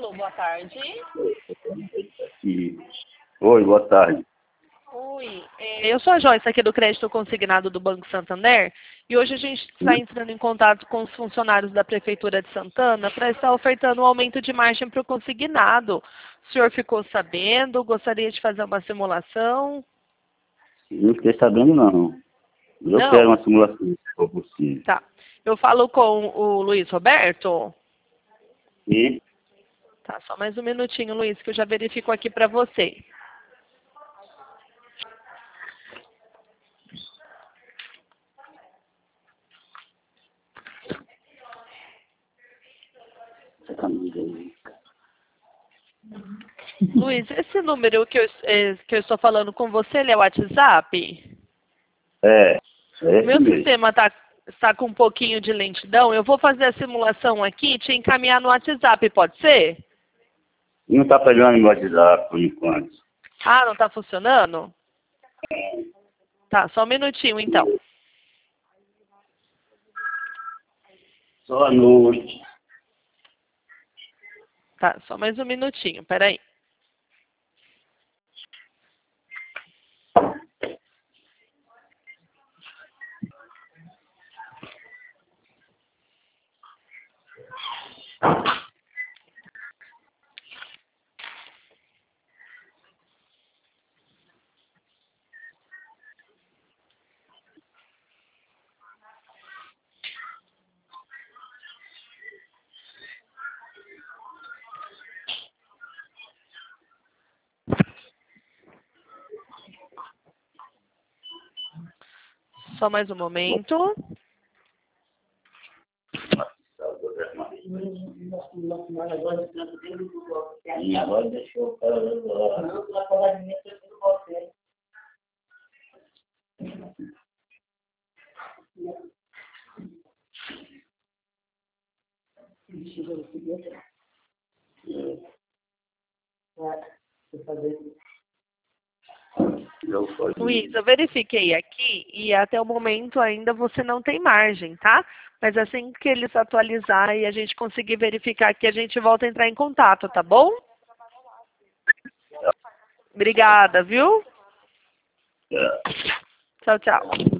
Alô, boa tarde. Oi, boa tarde. Oi, eu sou a Joyce aqui do Crédito Consignado do Banco Santander e hoje a gente está entrando em contato com os funcionários da Prefeitura de Santana para estar ofertando um aumento de margem para o consignado. O senhor ficou sabendo? Gostaria de fazer uma simulação? Não fiquei sabendo, não. Eu Não? quero uma simulação, se for possível. Tá. Eu falo com o Luiz Roberto? E? Tá, só mais um minutinho, Luiz, que eu já verifico aqui para você. Luiz, esse número que eu estou falando com você, ele é o WhatsApp? É esse Meu mesmo. sistema está com um pouquinho de lentidão. Eu vou fazer a simulação aqui e te encaminhar no WhatsApp, pode ser? Não está pegando no WhatsApp por enquanto. Ah, não está funcionando? Tá, só um minutinho então. Só à noite. Tá, só mais um minutinho, peraí. Só mais um momento. Agora deixou Luiz, eu verifiquei aqui e até o momento ainda você não tem margem, tá? Mas assim que eles atualizarem e a gente conseguir verificar aqui, a gente volta a entrar em contato, tá bom? Obrigada, viu? Tchau, tchau.